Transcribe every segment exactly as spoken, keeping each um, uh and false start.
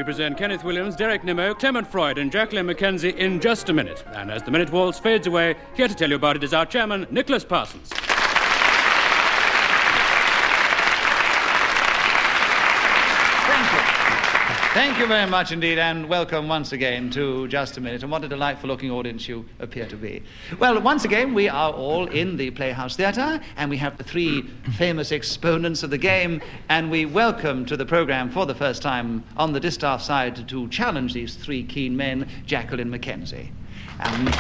we present Kenneth Williams, Derek Nimmo, Clement Freud and Jacqueline Mackenzie in just a minute. And as the minute waltz fades away, here to tell you about it is our chairman, Nicholas Parsons. Thank you very much indeed, and welcome once again to Just a Minute, and what a delightful-looking audience you appear to be. Well, once again, we are all in the Playhouse Theatre, and we have the three famous exponents of the game, and we welcome to the programme for the first time on the distaff side to challenge these three keen men, Jacqueline Mackenzie. And...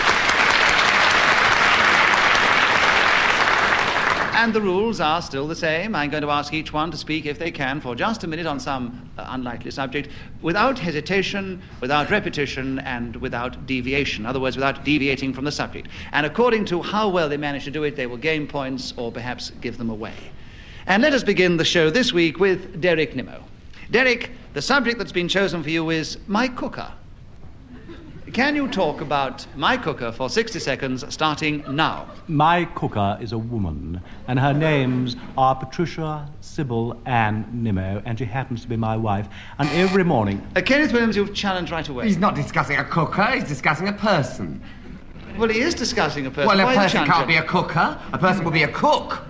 And the rules are still the same. I'm going to ask each one to speak, if they can, for just a minute on some uh, unlikely subject, without hesitation, without repetition, and without deviation. In other words, without deviating from the subject. And according to how well they manage to do it, they will gain points or perhaps give them away. And let us begin the show this week with Derek Nimmo. Derek, the subject that's been chosen for you is my cooker. Can you talk about my cooker for sixty seconds, starting now? My cooker is a woman, and her names are Patricia, Sybil, Ann Nimmo, and she happens to be my wife. And every morning... Uh, Kenneth Williams, you've challenged right away. He's not discussing a cooker, he's discussing a person. Well, he is discussing a person. Well, a Why person can't can't be a cooker. A person will be a cook.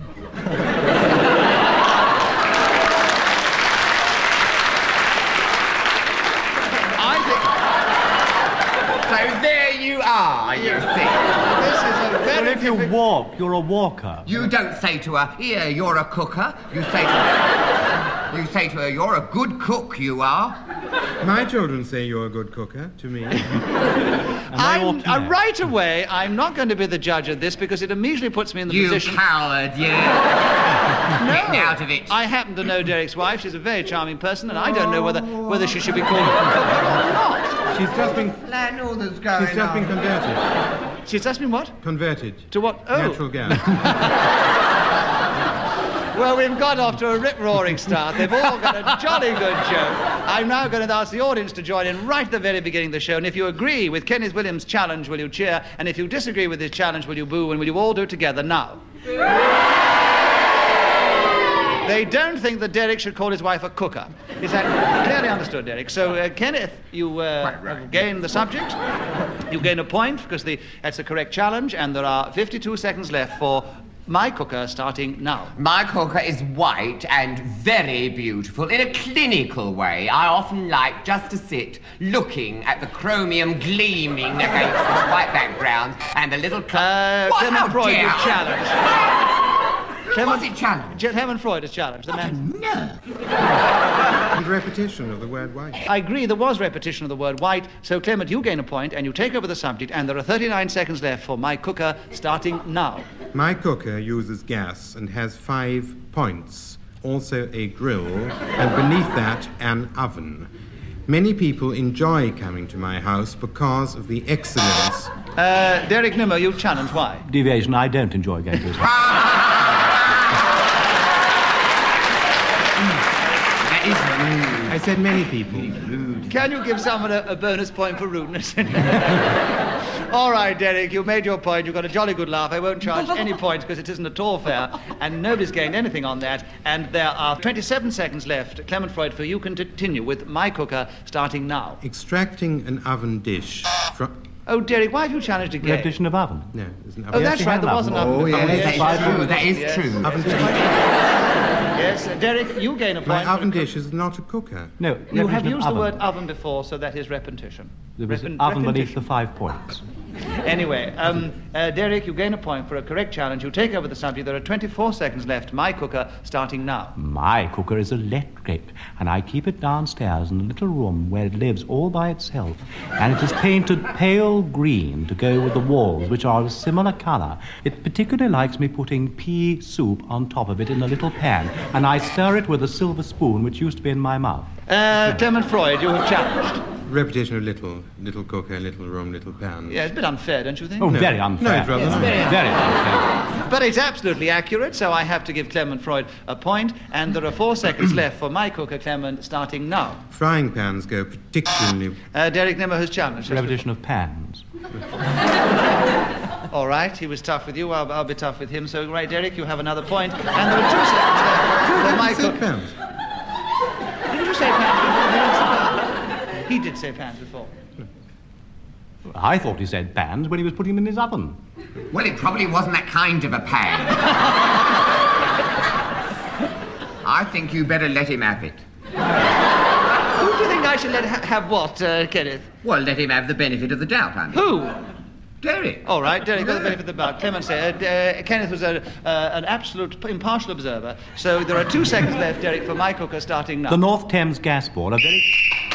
So there you are, you see. This is a very... Well, if you walk, you're a walker. You don't say to her, here, you're a cooker. You say to her, you say to her, you're a good cook, you are. My children say you're a good cooker to me. I'm, uh, right away, I'm not going to be the judge of this because it immediately puts me in the you position... You coward, you. No. Get out of it. I happen to know Derek's wife. She's a very charming person, and I don't know whether whether she should be called a cooker or not. She's just been... Land all that's going She's just on. been converted. She's just been what? Converted. To what? Oh. Natural gas. Well, we've got off to a rip-roaring start. They've all got a jolly good joke. I'm now going to ask the audience to join in right at the very beginning of the show. And if you agree with Kenneth Williams' challenge, will you cheer? And if you disagree with his challenge, will you boo? And will you all do it together now? They don't think that Derek should call his wife a cooker. Is that clearly understood, Derek? So, uh, Kenneth, you uh, right, right. gain the subject. You gain a point because the, that's the correct challenge. And there are fifty-two seconds left for my cooker, starting now. My cooker is white and very beautiful in a clinical way. I often like just to sit looking at the chromium gleaming against this white background and the little... Cl- Uh, what? Clement How Freud dare was I? challenged. What's it challenged? Je- Clement Freud is challenged. The man. No. And repetition of the word white. I agree, there was repetition of the word white. So, Clement, you gain a point and you take over the subject. And there are thirty-nine seconds left for my cooker, starting now. My cooker uses gas and has five points, also a grill, and beneath that, an oven. Many people enjoy coming to my house because of the excellence... Uh, Derek Nimmo, you challenge. Why? Deviation, I don't enjoy going to his house. That is rude. I said many people. Rude. Can you give someone a, a bonus point for rudeness? All right, Derek, you made your point. You got a jolly good laugh. I won't charge any points because it isn't at all fair, and nobody's gained anything on that. And there are twenty-seven seconds left. Clement Freud, for you can continue with my cooker, starting now. Extracting an oven dish from... Oh, Derek, why have you challenged again? Repetition of oven. No, there's an Oh, oven. that's Yes, right, you there have was an an oven. oven. Oh, before. yes, that is true. That is Yes. true. Oven dish. Yes, uh, Derek, you gain a point. My oven dish is not a cooker. No, You have repetition of used the oven. word oven before, so that is repetition. There was an Repin- oven beneath repetition. the five points. Anyway, um, uh, Derek, you gain a point for a correct challenge. You take over the subject. There are twenty-four seconds left. My cooker, starting now. My cooker is electric, and I keep it downstairs in a little room where it lives all by itself. And it is painted pale green to go with the walls, which are of a similar colour. It particularly likes me putting pea soup on top of it in a little pan, and I stir it with a silver spoon, which used to be in my mouth. Uh, Clement Freud, you have challenged. Repetition of little, little cooker, little room, little pan. Yeah, it's a bit unfair, don't you think? Oh, very unfair. No, it's rather Yes, nice. very Very unfair. But it's absolutely accurate, so I have to give Clement Freud a point, and there are four seconds left for my cooker, Clement, starting now. Frying pans go particularly... Uh, Derek Nimmo has challenged. Repetition of pans. All right, he was tough with you, I'll, I'll be tough with him. So, right, Derek, you have another point, and there are two seconds left for my Say cooker. pans. Didn't you say pans? He did say pans before. I thought he said pans when he was putting them in his oven. Well, it probably wasn't that kind of a pan. I think you better let him have it. Who do you think I should let ha- have what, uh, Kenneth? Well, let him have the benefit of the doubt, I mean. Who? Derek. All right, Derek, got the benefit of the doubt. Clement said, uh, uh, Kenneth was a, uh, an absolute impartial observer, so there are two seconds left, Derek, for my cooker starting now. The North Thames Gas Board, a very...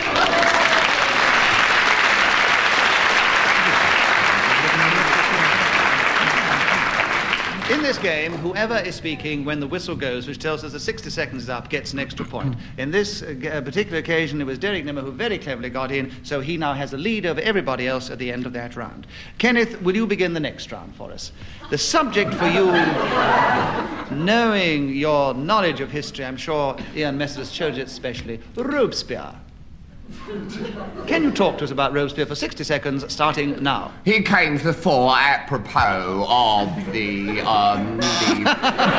In this game, whoever is speaking when the whistle goes, which tells us that sixty seconds is up, gets an extra point. In this uh, g- uh, particular occasion, it was Derek Nimmer who very cleverly got in, so he now has a lead over everybody else at the end of that round. Kenneth, will you begin the next round for us? The subject for you, knowing your knowledge of history, I'm sure Ian Messrs. showed it especially, Robespierre. Can you talk to us about Robespierre for sixty seconds, starting now? He came to the fore apropos of the, um, the...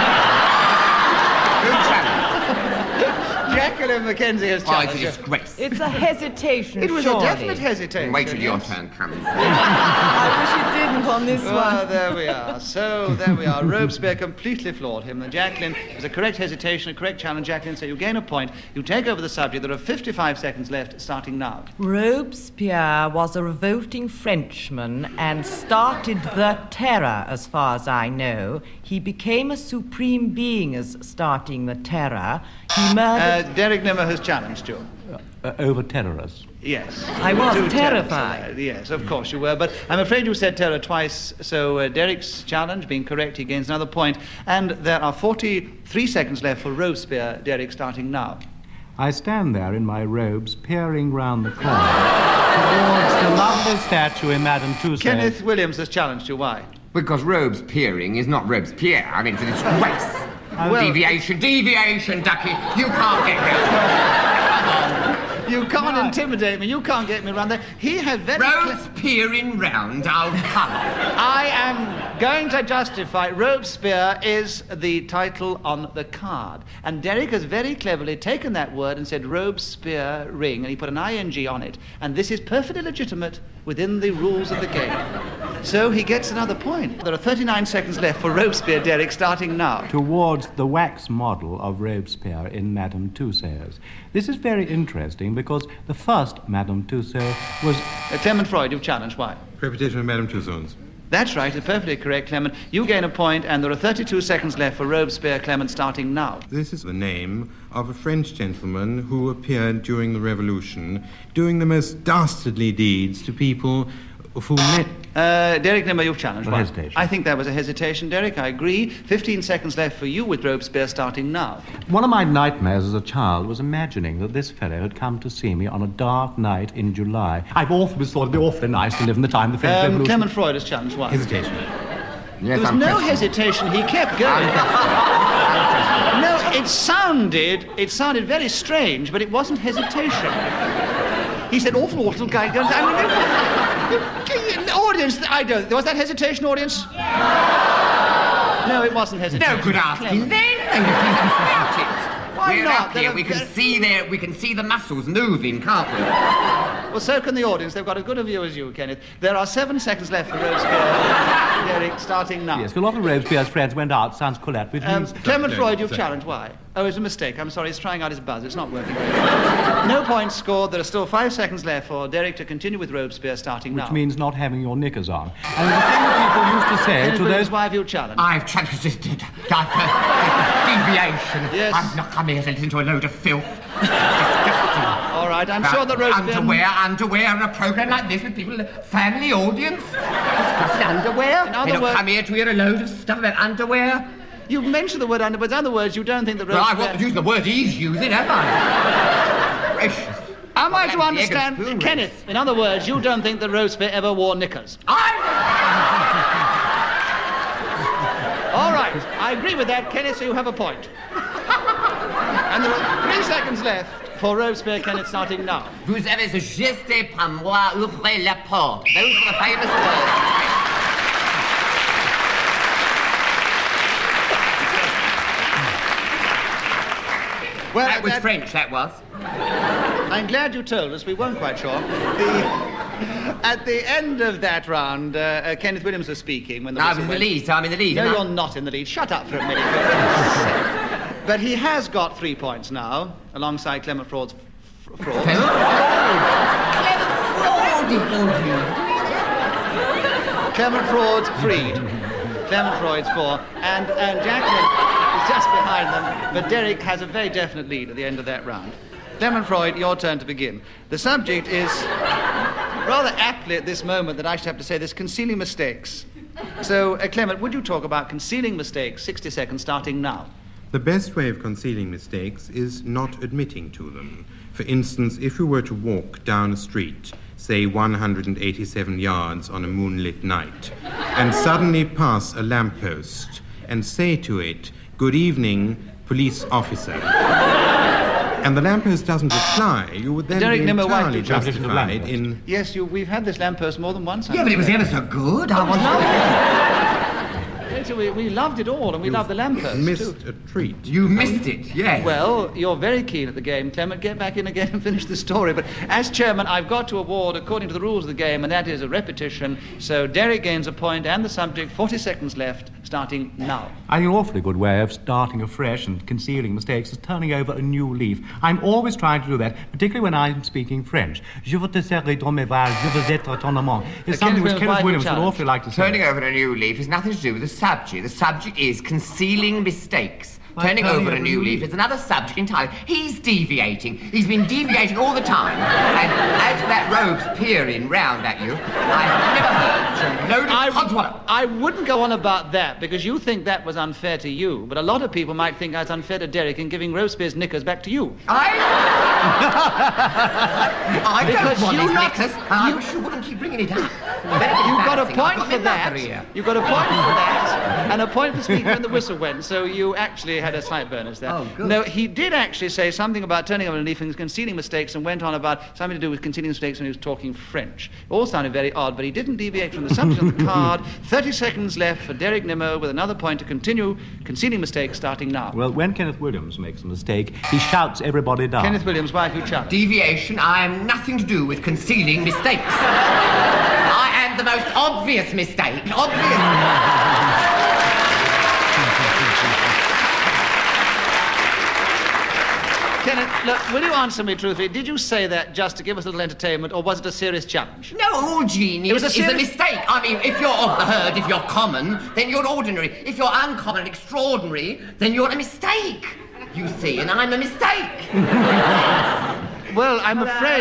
Jacqueline Mackenzie has Oh, it's challenged a you. disgrace. It's a hesitation, It was surely. a definite hesitation. Wait till your yes. turn comes. I wish it didn't on this Well, one. there we are. So, there we are. Robespierre completely floored him. And Jacqueline, it was a correct hesitation, a correct challenge. Jacqueline, so you gain a point. You take over the subject. There are fifty-five seconds left, starting now. Robespierre was a revolting Frenchman and started the terror, as far as I know. He became a supreme being as starting the terror. He Uh, murdered... Derek Nimmer has challenged you. Uh, over terrorists. Yes. I was Two terrified. tenths of that. Yes, of course you were. But I'm afraid you said terror twice. So uh, Derek's challenge, being correct, he gains another point. And there are forty-three seconds left for Robespierre. Derek, starting now. I stand there in my robes, peering round the corner towards the lovely statue in Madame Tussauds. Kenneth Williams has challenged you. Why? Because Robes peering is not Robespierre. I mean, it's a disgrace. Well- deviation, deviation, Ducky. You can't get me. You can't intimidate me. You can't get me around there. He has very... cl- Robes peering round, I'll come. I am going to justify Robespierre is the title on the card. And Derek has very cleverly taken that word and said Robespierre ring, and he put an I N G on it. And this is perfectly legitimate within the rules of the game. So he gets another point. There are thirty-nine seconds left for Robespierre, Derek, starting now. Towards the wax model of Robespierre in Madame Tussauds. This is very interesting because the first Madame Tussauds was... Uh, Clement Freud, you've challenged. Why? Repetition of Madame Tussauds. That's right, it's perfectly correct, Clement. You gain a point, and there are thirty-two seconds left for Robespierre, Clement, starting now. This is the name of a French gentleman who appeared during the Revolution, doing the most dastardly deeds to people who met... Uh, Derek Nimmer, you've challenged. A Why? hesitation. I think that was a hesitation, Derek. I agree. Fifteen seconds left for you with Robespierre, starting now. One of my nightmares as a child was imagining that this fellow had come to see me on a dark night in July. I've always thought it'd be awfully nice to live in the time of the French Um, Revolution. Clement Freud has challenged. Why? Hesitation. Yes, There was I'm no pressed. hesitation. He kept going. No, it sounded, it sounded very strange, but it wasn't hesitation. He said, awful, awful guy. I mean, the audience, I don't, was that hesitation, audience? No, it wasn't hesitation. No good asking then. And you think about it. Why We're not? up here. There are We can ve- see their, we can see the muscles moving, can't we? Well, so can the audience. They've got as good a view as you, Kenneth. There are seven seconds left for Robespierre. Derek, starting now. Yes, a lot of Robespierre's friends went out sans Colette, which Um, means... Clement no, Freud, you've so- challenged. Why? Oh, it's a mistake. I'm sorry. He's trying out his buzz. It's not working very well. No points scored. There are still five seconds left for Derek to continue with Robespierre, starting which now. means not having your knickers on. And the thing that people used to say Kenneth to Williams, those... why have you challenged? I've challenged deviation. Yes. I've not come here to listen to a load of filth. It's disgusting. All right, I'm About sure that Robespierre... Underwear, underwear, and a program like this with people, family audience. Discussing underwear. In other They don't words- come here to hear a load of stuff about underwear. You've mentioned the word under, but in other words, you don't think that Well, I Robespierre... wasn't using the word he's using, have I? Gracious. Am I to That's the egg and understand... spoon race. Kenneth, in other words, you don't think that Robespierre ever wore knickers? I... All right, I agree with that, Kenneth, so you have a point. And there are three seconds left for Robespierre, Kenneth, starting now. Vous avez ce geste par moi, ouvrez la porte. Those are the famous words. Well, that was that- French, that was. I'm glad you told us. We weren't quite sure. The, at the end of that round, uh, uh, Kenneth Williams was speaking when the I'm whistle in the went. lead, so I'm in the lead. No, am I? you're not in the lead. Shut up for a minute. for goodness sake. But he has got three points now, alongside Clement Fraud's f- fraud. Clement Fraud's freed. Clement Freud's four. And, and Jacqueline is just behind them. But Derek has a very definite lead at the end of that round. Clement Freud, your turn to begin. The subject is rather aptly at this moment that I should have to say this, concealing mistakes. So, uh, Clement, would you talk about concealing mistakes, sixty seconds starting now? The best way of concealing mistakes is not admitting to them. For instance, if you were to walk down a street, say one hundred eighty-seven yards on a moonlit night, and suddenly pass a lamppost and say to it, "Good evening, police officer," and the lamppost doesn't reply, you would then Derek be Nimmo, why entirely did you jump into the justified lamppost? in... Yes, you, we've had this lamppost more than once. Yeah, but it was ever so good. I was We, we loved it all, and we loved the lamppost, missed too. a treat. You missed it, yes. Well, you're very keen at the game, Clement. Get back in again and finish the story. But as chairman, I've got to award according to the rules of the game, and that is a repetition. So Derek gains a point, and the subject, forty seconds left, starting now. I think an awfully good way of starting afresh and concealing mistakes is turning over a new leaf. I'm always trying to do that, particularly when I'm speaking French. Je veux te serrer dans mes bras, je veux être ton amant. It's Uh, something which Kenneth Kenneth Williams, Williams would challenge. awfully like to say. Turning over a new leaf has nothing to do with the subject. The subject is concealing mistakes. Like Turning turning over over a a new new leaf leaf. is another subject entirely. He's deviating. He's been deviating all the time. And as for that rogue's peering round at you, I've never heard a load of I, codswallop. I wouldn't go on about that, because you think that was unfair to you, but a lot of people might think I was unfair to Derek in giving Robespierre's knickers back to you. I... I Because don't want you these not- knickers. I wish you wouldn't keep bringing it up. You've got a Embarrassing. point I've got for my that. mother here. You've got a point for that, and a point for speaking when the whistle went. So you actually had a slight bonus there. Oh, good. No, he did actually say something about turning over a leaf and concealing mistakes, and went on about something to do with concealing mistakes when he was talking French. It all sounded very odd, but he didn't deviate from the subject of the card. Thirty seconds left for Derek Nimmo with another point to continue concealing mistakes starting now. Well, when Kenneth Williams makes a mistake, he shouts everybody down. Kenneth Williams, why have you challenged? Deviation, I am nothing to do with concealing mistakes. I am the most obvious mistake. Obvious. Kenneth, look, will you answer me truthfully? Did you say that just to give us a little entertainment, or was it a serious challenge? No, all It genius was a is a serious- mistake. I mean, if you're of the herd, if you're common, then you're ordinary. If you're uncommon and extraordinary, then you're a mistake. You see, and I'm a mistake. Well, I'm afraid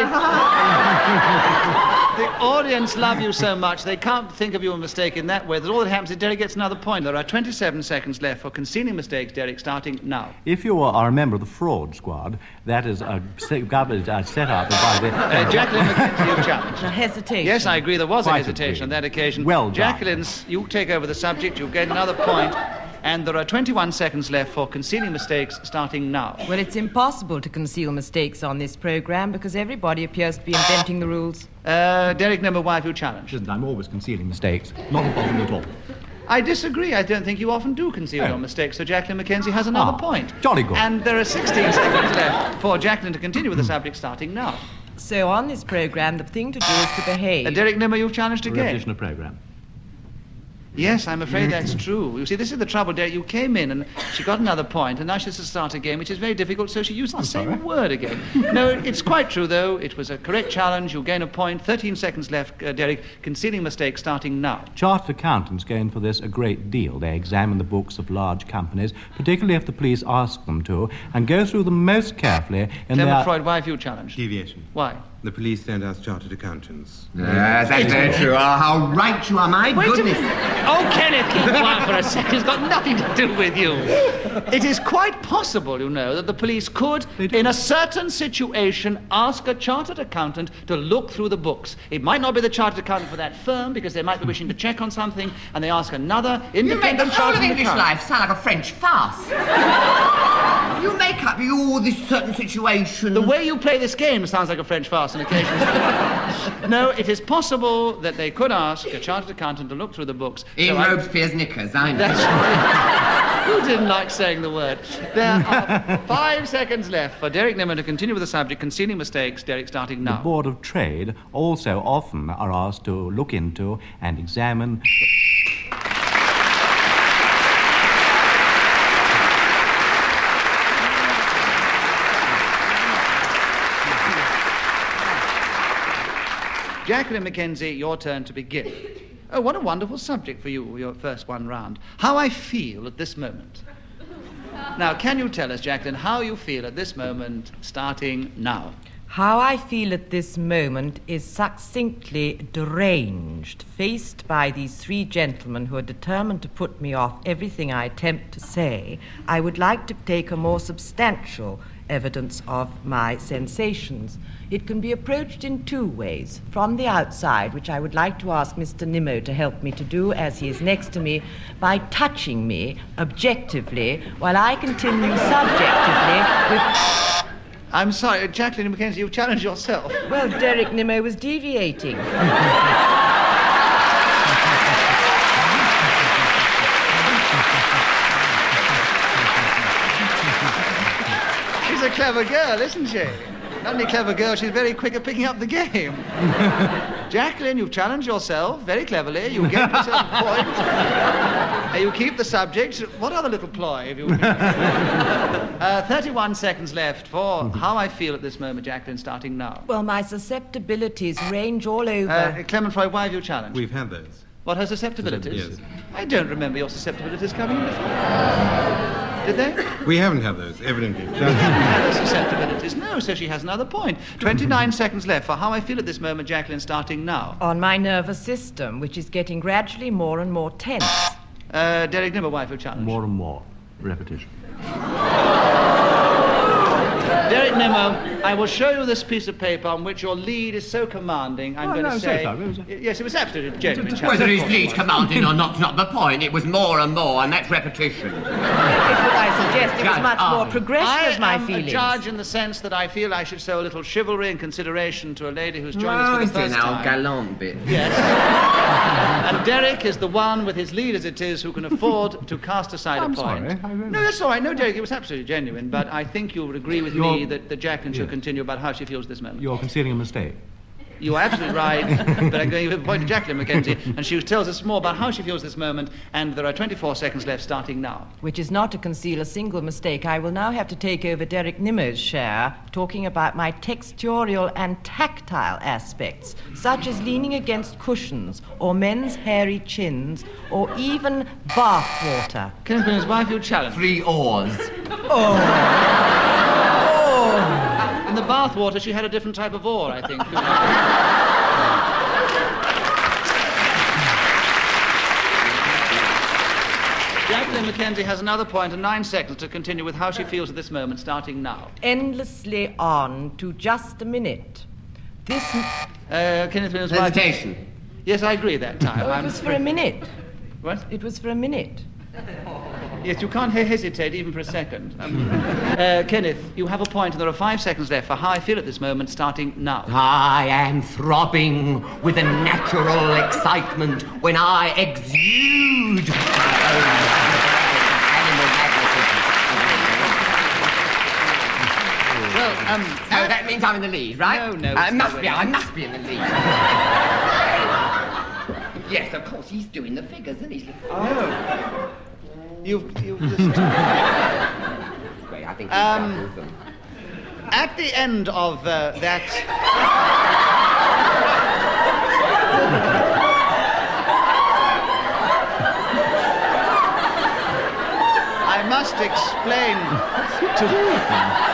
the audience love you so much they can't think of you a mistake in that way that all that happens is Derek gets another point. There are twenty-seven seconds left for concealing mistakes, Derek, starting now. If you are a member of the fraud squad, that is a set, government, uh, set up by the... Uh, Jacqueline McKenzie, you challenge. A hesitation. Yes, I agree. There was a Quite hesitation on agree. that occasion. Well done. Jacqueline's, you take over the subject. You get another point. And there are twenty-one seconds left for concealing mistakes, starting now. Well, it's impossible to conceal mistakes on this program because everybody appears to be inventing the rules. Uh, Derek, number one, you challenge. Listen, I'm always concealing mistakes. Not a problem at all. I disagree. I don't think you often do conceal Oh. your mistakes, so Jacqueline McKenzie has another Ah, point. jolly good. And there are sixteen seconds left for Jacqueline to continue with the subject, starting now. So on this program, the thing to do is to behave. Uh, Derek Nimmer, you've challenged again. Repetition of program. Yes, I'm afraid that's true. You see, this is the trouble, Derek. You came in and she got another point, and now she has to start again, which is very difficult, so she used the same sorry. word again. No, it's quite true, though. It was a correct challenge. You gain a point. thirteen seconds left, uh, Derek. Concealing mistakes, starting now. Chartered accountants gain for this a great deal. They examine the books of large companies, particularly if the police ask them to, and go through them most carefully in Clement their... Freud, why have you challenged? Deviation. Why? The police don't ask chartered accountants. Yes, that's very true. Oh, how right you are, my Wait a goodness. minute. Oh, Kenneth, keep quiet for a second. It's got nothing to do with you. It is quite possible, you know, that the police could, in a certain situation, ask a chartered accountant to look through the books. It might not be the chartered accountant for that firm, because they might be wishing to check on something, and they ask another You make the independent whole of chartered English accountant. life sound like a French farce. You make up all this certain situation. The way you play this game sounds like a French farce on occasion. No, it is possible that they could ask a chartered accountant to look through the books. In So I- Robespierre's knickers, I know. That's Who didn't like saying the word? There are five seconds left for Derek Nimmo to continue with the subject, concealing mistakes. Derek, starting now. The Board of Trade also often are asked to look into and examine... Jacqueline Mackenzie, your turn to begin. Oh, what a wonderful subject for you, your first one round. How I feel at this moment. Now, can you tell us, Jacqueline, how you feel at this moment, starting now? How I feel at this moment is succinctly deranged, faced by these three gentlemen who are determined to put me off everything I attempt to say. I would like to take a more substantial evidence of my sensations. It can be approached in two ways. From the outside, which I would like to ask Mister Nimmo to help me to do, as he is next to me, by touching me objectively, while I continue subjectively with... I'm sorry, Jacqueline Mackenzie, you've challenged yourself. Well, Derek Nimmo was deviating. She's a clever girl, isn't she? Not only a clever girl, she's very quick at picking up the game. Jacqueline, you've challenged yourself very cleverly. You get yourself a point. Uh, you keep the subject. What other little ploy have you... uh, thirty-one seconds left for how I feel at this moment, Jacqueline, starting now. Well, my susceptibilities range all over. Uh, Clement Freud, why have you challenged? We've had those. What, her susceptibilities? Yes. I don't remember your susceptibilities coming in before. Did they? We haven't had those, evidently. Had her susceptibilities. No, so she has another point. twenty-nine seconds left for how I feel at this moment, Jacqueline, starting now. On my nervous system, which is getting gradually more and more tense. Uh, Derek Nimmo, why have you challenged? More and more repetition. Derek Nimmo, I will show you this piece of paper on which your lead is so commanding. I'm Oh, going no, to say say... so, it was a- Yes, it was absolutely genuine. challenge. Whether Of his course it lead was. commanding or not's not the point. It was more and more, and that's repetition. If what I suggest, it was much more Oh. progressive I of my am feelings. a judge in the sense that I feel I should show a little chivalry and consideration to a lady who's joined Oh, us for it's the doing first our time. gallant bit. Yes. And Derek is the one, with his lead as it is, who can afford to cast aside I'm a point. sorry, I really- No, that's all right. No, Derek, it was absolutely genuine. But I think you would agree with You're- me that, that Jacqueline should Yes. continue about how she feels at this moment. You're concealing a mistake. You are absolutely right, but I'm going to give a point to Jacqueline Mackenzie, and she tells us more about how she feels this moment, and there are twenty-four seconds left starting now. Which is not to conceal a single mistake. I will now have to take over Derek Nimmo's share, talking about my textural and tactile aspects, such as leaning against cushions, or men's hairy chins, or even bath water. Kenneth Williams, why have you challenged? Three oars. In the bathwater, she had a different type of oar, I think. Jacqueline Mackenzie has another point and nine seconds to continue with how she feels at this moment, starting now. Endlessly on to just a minute. This... Uh, Kenneth Williams, why... Hesitation. Yes, I agree that time. Oh, it I'm was for a minute. What? It was for a minute. Yes, you can't he- hesitate even for a second. Um, uh, Kenneth, you have a point, and there are five seconds left for how I feel at this moment, starting now. I am throbbing with a natural excitement when I exude my own animal magnetism. Well, um... So that means I'm in the lead, right? No, no, I it's must not be. really. I must be in the lead. Yes, of course. He's doing the figures, isn't he? Oh. You've, you've just... Wait, I think he's Um, done with them. At the end of uh, that... I must explain to...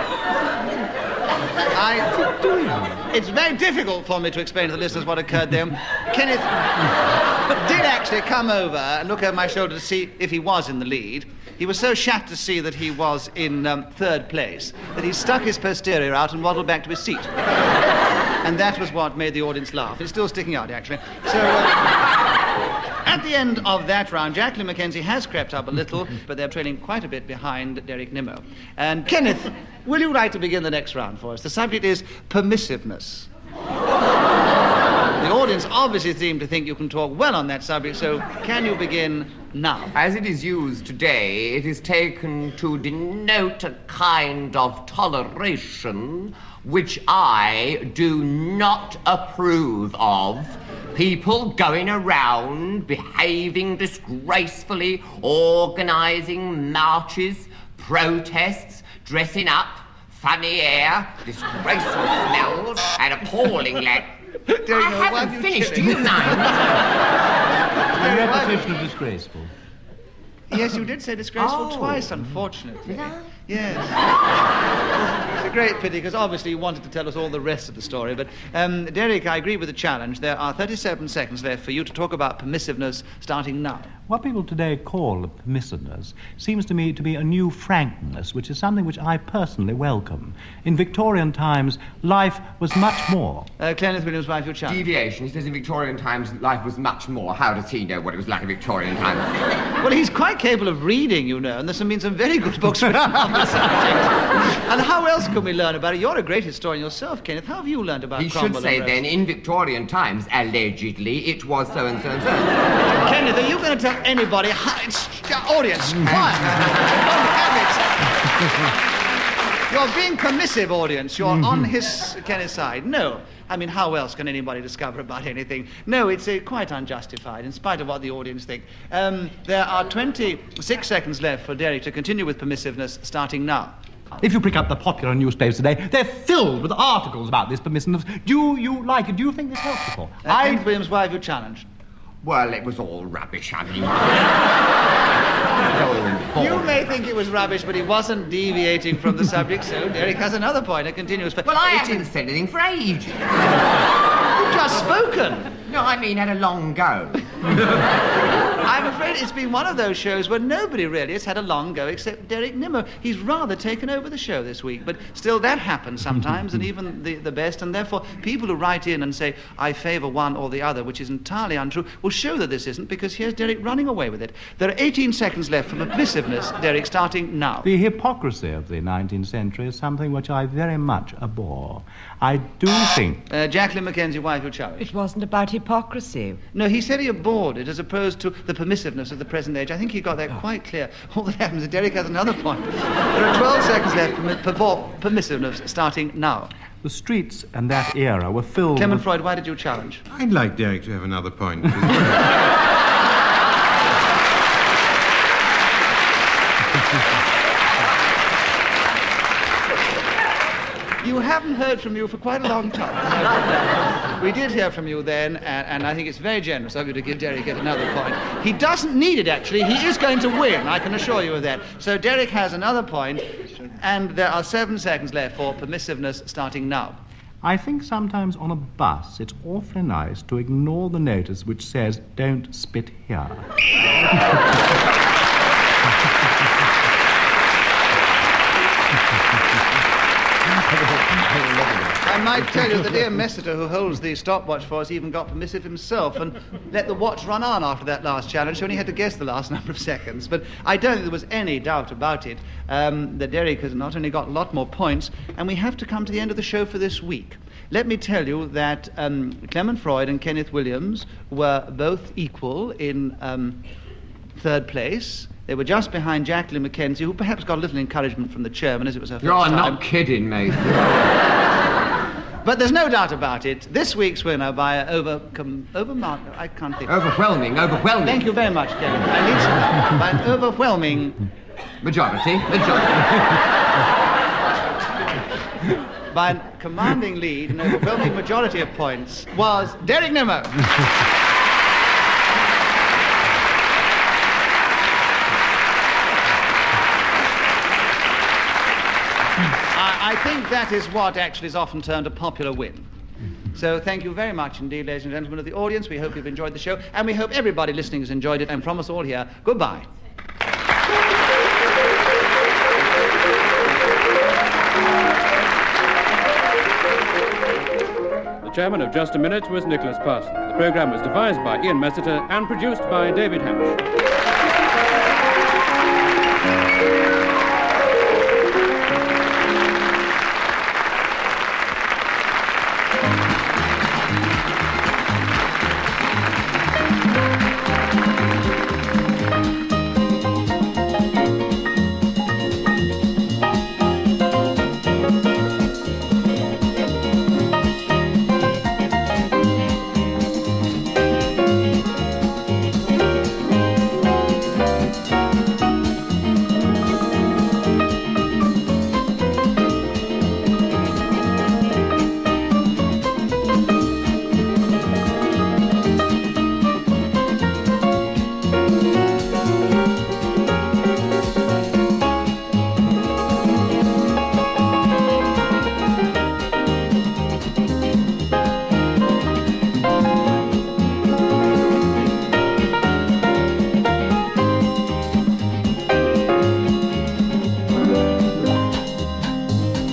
I, it's very difficult for me to explain to the listeners what occurred there. Kenneth did actually come over and look over my shoulder to see if he was in the lead. He was so shattered to see that he was in um, third place that he stuck his posterior out and waddled back to his seat. And that was what made the audience laugh. It's still sticking out, actually. So... Uh, At the end of that round, Jacqueline Mackenzie has crept up a little, but they're trailing quite a bit behind Derek Nimmo. And Kenneth, will you like to begin the next round for us? The subject is permissiveness. The audience obviously seem to think you can talk well on that subject, so can you begin now? As it is used today, it is taken to denote a kind of toleration which I do not approve of. People going around behaving disgracefully, organizing marches, protests, dressing up, funny air, disgraceful smells, and appalling lack. I know, haven't you finished, do kidding? you mind? The repetition of disgraceful. Yes, you did say disgraceful Oh. twice, unfortunately. Yes. It's a great pity, because obviously you wanted to tell us all the rest of the story. But, um, Derek, I agree with the challenge. There are thirty-seven seconds left for you to talk about permissiveness starting now. What people today call permissiveness seems to me to be a new frankness, which is something which I personally welcome. In Victorian times, life was much more. Uh, Kenneth Williams, wife, your challenge. Deviation. He says in Victorian times life was much more. How does he know what it was like in Victorian times? Well, he's quite capable of reading, you know, and there's been some very good books written on the subject. And how else can we learn about it? You're a great historian yourself, Kenneth. How have you learned about He Cromwell should say and the rest? then, in Victorian times, allegedly, it was so and so and so. Kenneth, are you going to tell anybody? How, it's, audience, quiet. Don't have it. You're being permissive, audience. You're on his, Kenneth's side. No. I mean, how else can anybody discover about anything? No, it's uh, quite unjustified, in spite of what the audience think. Um, there are twenty-six seconds left for Derek to continue with permissiveness, starting now. If you pick up the popular newspapers today, they're filled with articles about this permissiveness. Do you like it? Do you think this helps at all? Uh, Kenneth Williams, why have you challenged? Well, it was all rubbish, I mean. It was all You boring. may think it was rubbish, but he wasn't deviating from the subject, so Derek has another point. It continues for Well, I eighteen... haven't said anything for ages. You've just spoken. No, I mean, had a long go. I'm afraid it's been one of those shows where nobody really has had a long go except Derek Nimmo. He's rather taken over the show this week, but still that happens sometimes, and even the, the best, and therefore people who write in and say, I favour one or the other, which is entirely untrue, will show that this isn't, because here's Derek running away with it. There are eighteen seconds left for permissiveness, Derek, starting now. The hypocrisy of the nineteenth century is something which I very much abhor. I do think... Uh, Jacqueline Mackenzie, why have you challenged? It wasn't about hypocrisy. No, he said he abhorred it as opposed to the permissiveness of the present age. I think he got that quite clear. All that happens is Derek has another point. There are twelve seconds left for per- permissiveness, starting now. The streets and that era were filled Clement with... Freud, why did you challenge? I'd like Derek to have another point as well. You haven't heard from you for quite a long time. We did hear from you then, and, and I think it's very generous of you to give Derek yet another point. He doesn't need it, actually. He is going to win, I can assure you of that. So Derek has another point, and there are seven seconds left for permissiveness, starting now. I think sometimes on a bus it's awfully nice to ignore the notice which says, don't spit here. I might tell you the dear Messiter who holds the stopwatch for us even got permissive himself and let the watch run on after that last challenge. She only had to guess the last number of seconds. But I don't think there was any doubt about it um, that Derek has not only got a lot more points, and we have to come to the end of the show for this week. Let me tell you that um, Clement Freud and Kenneth Williams were both equal in um, third place. They were just behind Jacqueline Mackenzie, who perhaps got a little encouragement from the chairman as it was her first You're time. not kidding me. But there's no doubt about it. This week's winner by a over... Com, over I can't think. Overwhelming, overwhelming. Thank you very much, Kevin. I need some... By an overwhelming... Majority, majority. By a commanding lead, an overwhelming majority of points, was Derek Nimmo. I think that is what actually is often termed a popular win. So thank you very much indeed, ladies and gentlemen of the audience. We hope you've enjoyed the show, and we hope everybody listening has enjoyed it. And from us all here, goodbye. The chairman of Just a Minute was Nicholas Parson. The programme was devised by Ian Messiter and produced by David Hamish.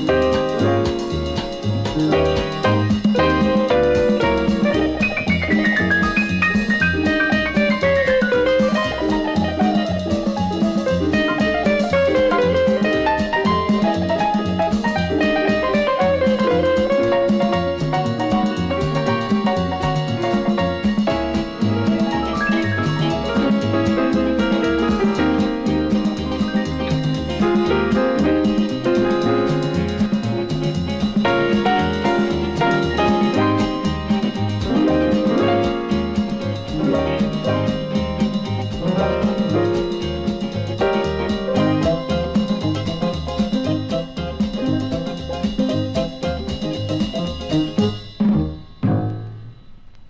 Thank you.